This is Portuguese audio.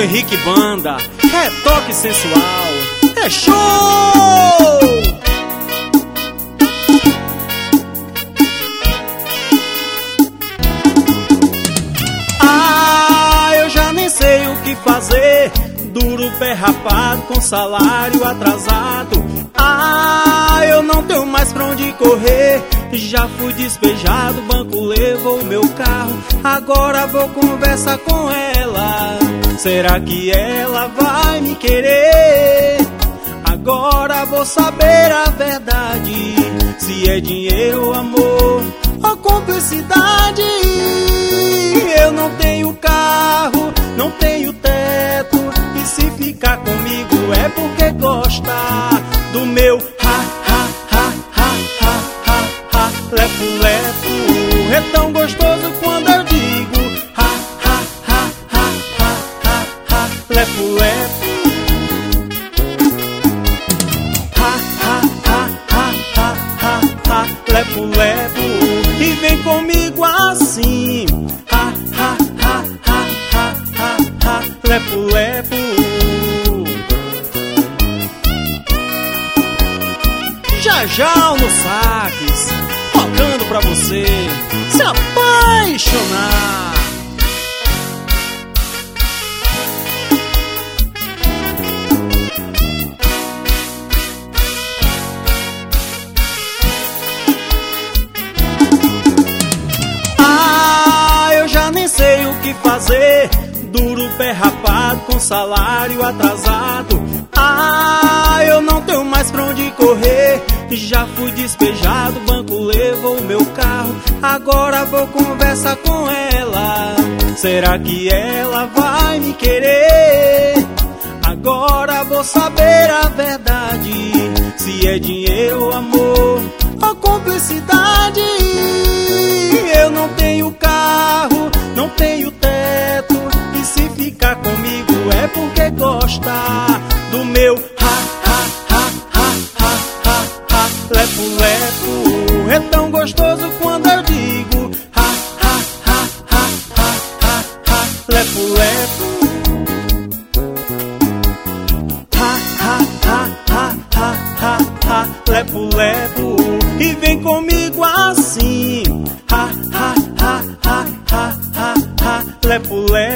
Henrique Banda, retoque sensual, é show! Eu já nem sei o que fazer, duro pé rapado com salário atrasado. Eu não tenho mais pra onde correr, já fui despejado, o banco levou o meu carro. Agora vou conversar com ela, será que ela vai me querer? Agora vou saber a verdade, se é dinheiro, amor ou cumplicidade. Eu não tenho carro, não tenho teto, e se ficar comigo é porque gosta do meu lepo-lepo. É tão gostoso quando eu digo lepo-lepo. Lepo-lepo, e vem comigo assim. Lepo-lepo. Já no sax, tocando pra você se apaixonar. Eu já nem sei o que fazer, duro pé rapado com salário atrasado. Eu não tenho mais pra onde correr, já fui despejado, o banco levou o meu carro. Agora vou conversar com ela, será que ela vai me querer? Agora vou saber a verdade, se é dinheiro, amor ou cumplicidade. Eu não tenho carro, não tenho teto, e se ficar comigo é porque gosta do meu lepo-lepo. É tão gostoso quando eu digo lepo-lepo. Lepo-lepo, e vem comigo assim. Lepo-lepo.